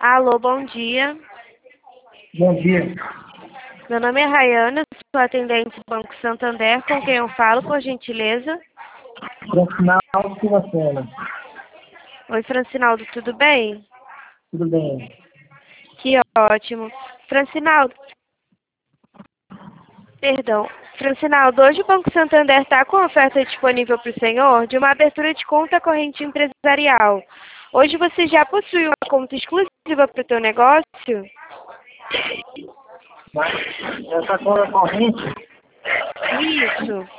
Alô, bom dia. Bom dia. Meu nome é Rayana, sou atendente do Banco Santander, com quem eu falo, por gentileza. Francinaldo Silva Sena. Oi, Francinaldo, tudo bem? Tudo bem? Que ótimo. Francinaldo, Francinaldo, hoje o Banco Santander está com oferta disponível para o senhor de uma abertura de conta corrente empresarial. Hoje você já possui uma conta exclusiva para o teu negócio? Mas essa conta corrente, Isso.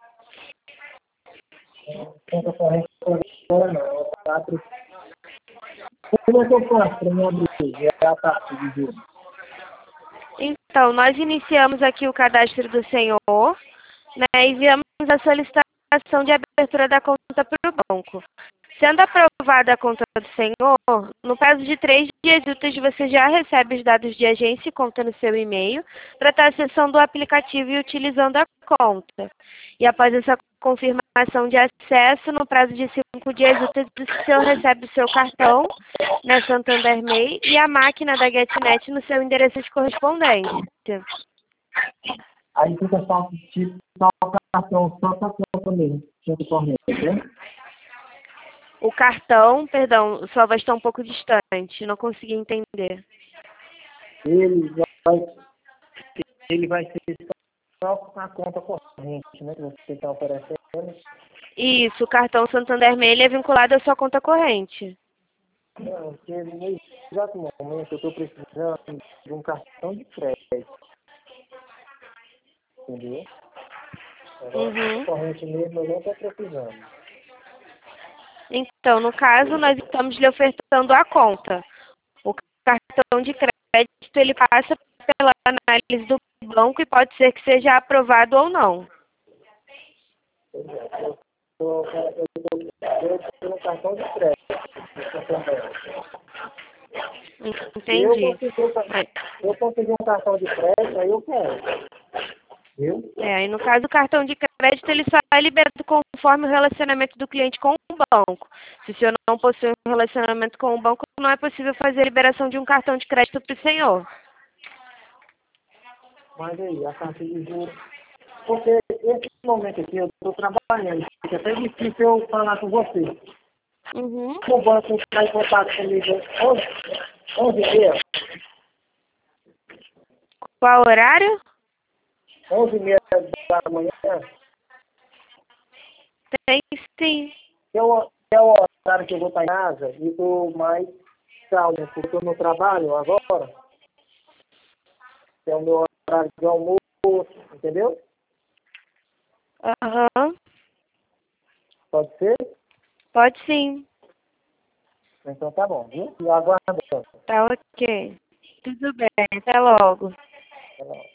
conta corrente agora não, é 4. Como é que eu faço para me abrir? É a taxa de juros. Então, nós iniciamos aqui o cadastro do senhor, né, e enviamos a solicitação de abertura da conta para o banco. Sendo aprovada a conta do senhor, no prazo de 3 dias úteis você já recebe os dados de agência e conta no seu e-mail para estar acessando o aplicativo e utilizando a conta. E após essa confirmação de acesso, no prazo de 5 dias úteis, o senhor recebe o seu cartão, né, Santander MEI, e a máquina da GetNet no seu endereço de correspondência. Aí fica só o cartão, só para a conta mesmo, conta corrente, né? O cartão, perdão, sua voz está um pouco distante, não consegui entender. Ele vai, ele vai ser só com a conta corrente, né? Que você está oferecendo. Isso, o cartão Santander MEI ele é vinculado à sua conta corrente. Não, porque no exato momento eu estou precisando de um cartão de crédito, entendeu? Uhum. Corrente mesmo eu não estou precisando. Então, no caso, nós estamos lhe ofertando a conta. O cartão de crédito ele passa pela análise do banco e pode ser que seja aprovado ou não. Eu tenho um cartão de crédito também. Entendi. Eu consegui um cartão de crédito, aí eu quero. Viu? E no caso, o cartão de crédito ele só é liberado conforme o relacionamento do cliente com o banco. Se o senhor não possui um relacionamento com o banco, não é possível fazer a liberação de um cartão de crédito para o senhor. Mas aí, a taxa de juros. Porque esse momento aqui eu estou trabalhando, fica até difícil eu falar com você. Uhum. O banco está em contato comigo 11h30. Qual horário? 11h30 da manhã. Tem sim. É o horário que eu vou estar em casa e estou mais calmo, porque estou no trabalho agora. É o meu horário de almoço, entendeu? Aham. Pode ser? Pode sim. Então tá bom, viu? E aguardando. Tá ok. Tudo bem. Até logo. Tá bom.